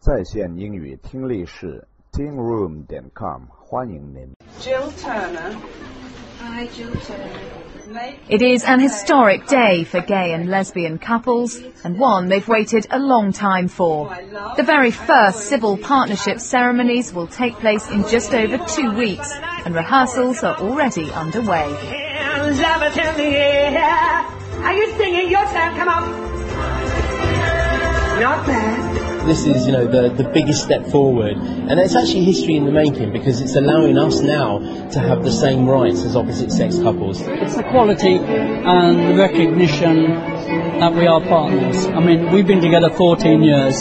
在线英语听力室 tingroom.com 欢迎您。 Jill Turner. Hi, Jill Turner. It is an historic day for gay and lesbian couples, and one they've waited a long time for. The very first civil partnership ceremonies will take place in just over 2 weeks, and rehearsals are already underway. Are you singing your turn? Come on. Not bad. This is, the biggest step forward, and it's actually history in the making because it's allowing us now to have the same rights as opposite-sex couples. It's equality and the recognition that we are partners. I mean, we've been together 14 years.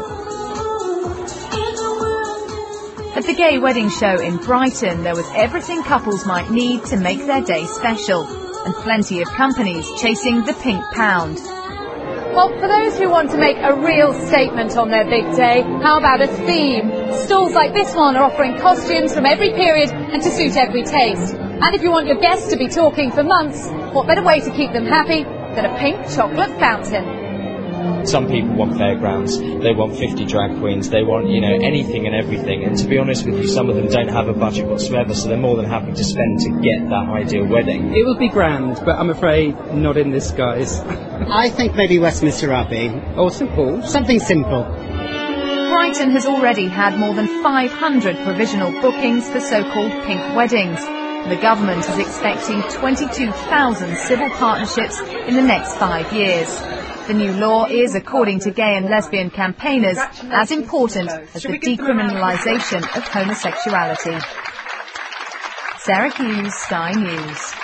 At the Gay Wedding Show in Brighton, there was everything couples might need to make their day special, and plenty of companies chasing the pink pound. Well, for those who want to make a real statement on their big day, how about a theme? Stalls like this one are offering costumes from every period and to suit every taste. And if you want your guests to be talking for months, what better way to keep them happy than a pink chocolate fountain? Some people want fairgrounds, they want 50 drag queens, they want, anything and everything. And to be honest with you, some of them don't have a budget whatsoever, so they're more than happy to spend to get that ideal wedding. It would be grand, but I'm afraid not in this guise. I think maybe Westminster Abbey. Or St Paul's. Something simple. Brighton has already had more than 500 provisional bookings for so-called pink weddings. The government is expecting 22,000 civil partnerships in the next 5 years. The new law is, according to gay and lesbian campaigners, as important as the decriminalisation of homosexuality. Sarah Hughes, Sky News.